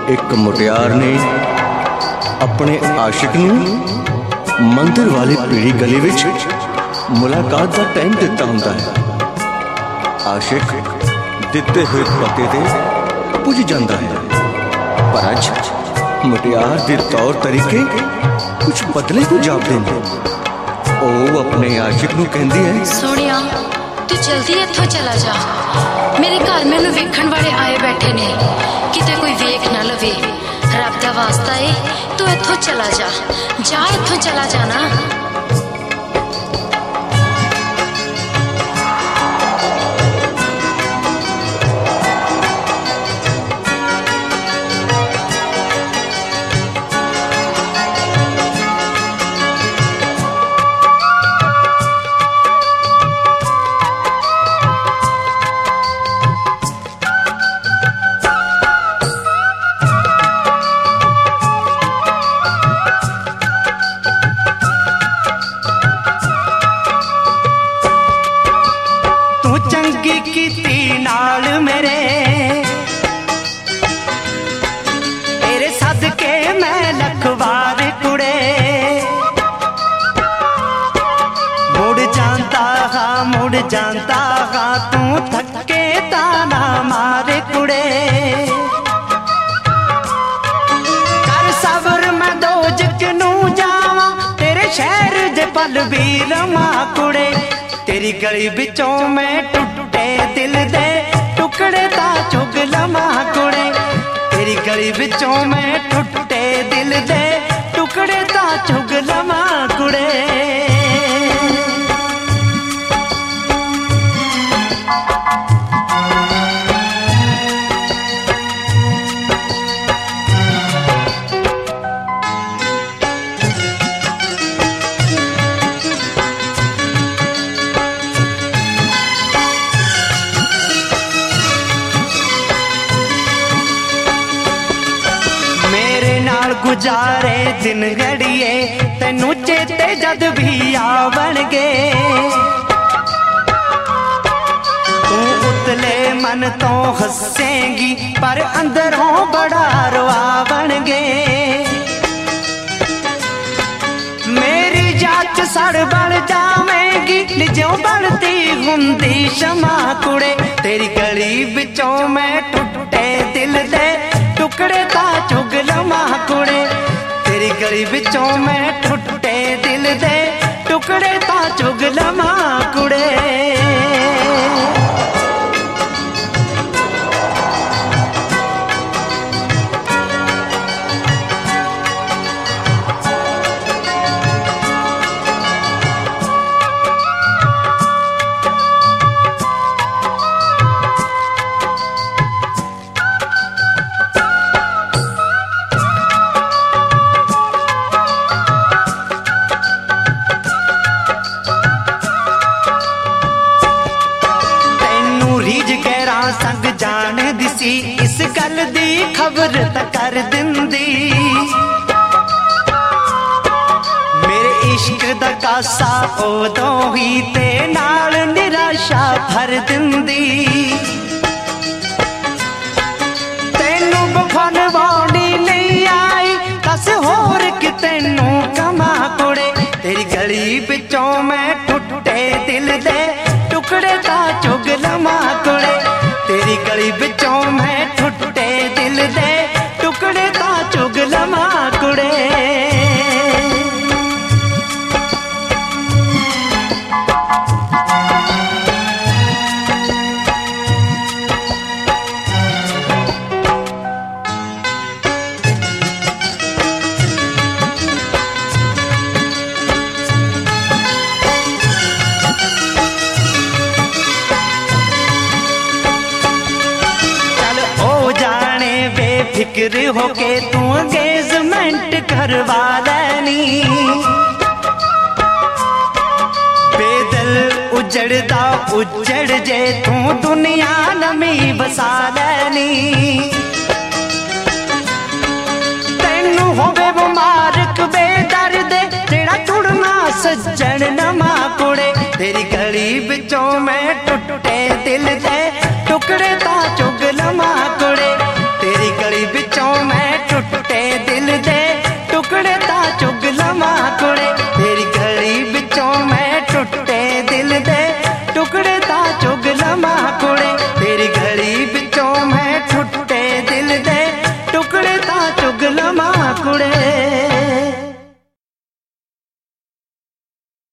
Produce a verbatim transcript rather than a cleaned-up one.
एक मुटियार ने अपने आशिक नूं मंदिर वाली पीड़ी गली विच मुलाकात का टाइम दिता हुंदा है। आशिक दिते हुए पते ते पुज जाता है, पर अज मुटियार के तौर तरीके कुछ बदले को जापदे ने। ओ अपने आशिक नूं कहंदी है, सोनिया तू जल्दी इत्थों चला जा, मेरे घर मैनू वेखण वाले आए बैठे ने, किते कोई वेख ना लवे। रब दा वास्ता है तू इत्थों चला जा, जा इत्थों चला जाना। मुड़ जाता हाँ तू थके ताना मारे कुड़े, कर सबर मैं दो जकनू जावा, तेरे शहर दे पल भी रमा कुड़े। तेरी गली बिचों मैं टुटे दिल दे टुकड़े ता चुग लमा कुड़े। तेरी गली बिचों मैं टुटे दिल दे टुकड़े ता चुग लमा कुड़े। गुजारे दिन घड़िए तेनू चेते जद भी आवणगे, तू उतले मन तो हसेंगी पर अंदरों बड़ा रोआवणगे। मेरी जाच सड़ बढ़ जावेगी निजों बढ़ती हुंदी शमा कुड़े। तेरी गली बिचों मैं टुटे दिल दे टुकड़े ता चुग लमा कुड़े। तेरी गली बिचों मैं टुटे दिल दे टुकड़े ता चुग लमा कुड़े। संग जान दिसी इस गल दी खबर त कर दिंदी, मेरे इश्क दा कासा उदों ही ते नाल निराशा भर दिंदी। तेनू बफन वाणी नहीं आई दस होर कि तेनू कमा कुड़े। तेरी गली बिचों मैं टुटे दिल दे टुकड़े ता चुग लमा कुड़े। तेरी गली बिचों मैं टुटे दिल दे टुकड़े ता चुग लमा कुड़े। फिक्र होके तू एंगेजमेंट करवा लेनी, बेदल उजड़दा उजड़ जे तू दुनिया नमी बसा लेनी। तेनू होवे मुबारक बेदर्द जेड़ा टुड़ना सज्जन नमा कुड़े। तेरी गली बिचों मैं टुटे दिल दे टुकड़े ता चुग लमा कुड़े। तेरी गली बिचों मैं चुग